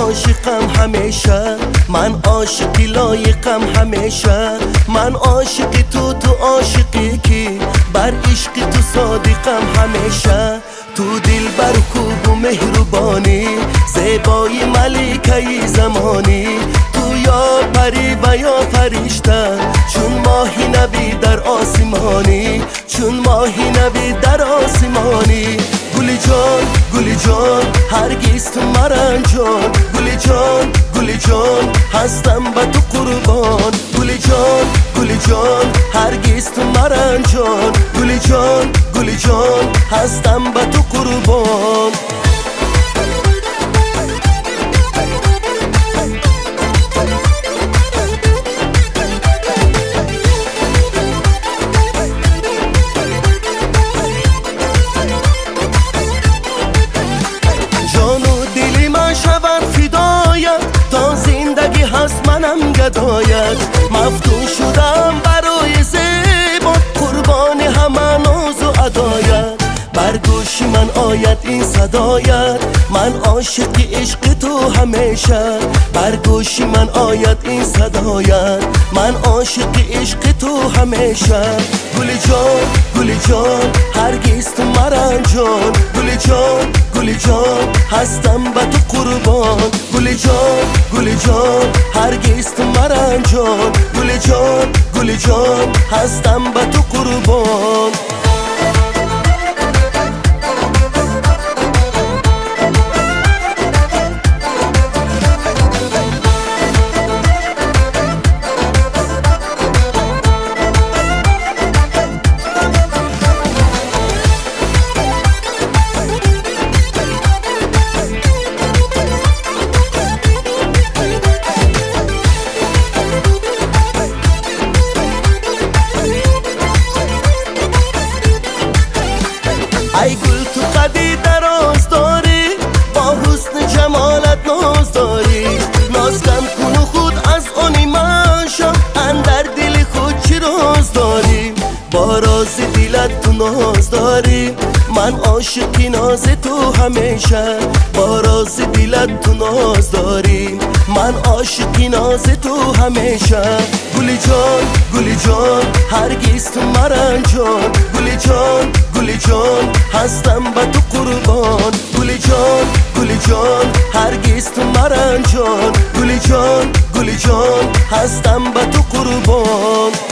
عاشقم همیشه، من عاشقی لایقم همیشه. من عاشقی تو عاشقی کی، بر عشقی تو صادقم همیشه. تو دل بر خوب و مهربانی، زیبای ملکه زمانی. تو یا پری و یا فرشته، چون ماهی نبی در آسمانی، چون ماهی نبی در آسمانی. گلی جان گلی جان هرگز تو مرنجان، گلی جان گلی جان هستم به تو قربان. گلی جان گلی جان هرگز تو مرنجان، گلی جان گلی جان هستم به تو قربان. منم گدایت مفتون شدم برای زیبا، قربان همه ناز و عدایت. بر گوش من آید این صدایت، من عاشق عشق تو همیشه. بر گوش من آید این صدایت، من عاشق عشق تو همیشه. گلی جان گلی جان هرگز تو مرنجان، گلی جان گلی جان هستم به تو قربان. گلی جان گلی جان هرگز تو مرنجان، گلی جان گلی جان هستم به تو قربان. ای گل تو قدی دراز داری، با حسن جمالت ناز داری. ناز کم کن و خود از آنی من شم، اندر دل خود چی راز داری. با راز دلت تو ناز داری، من عاشقی ناز تو همیشه. با راز دلت تو ناز داری، من عاشقی ناز تو همیشه. گلی جان گلی جان هرگز تو مرنجان، گلی جان گلی جان هستم به تو قربان. گلی جان گلی جان هرگز تو مرنجان، گلی جان گلی جان هستم به تو قربان.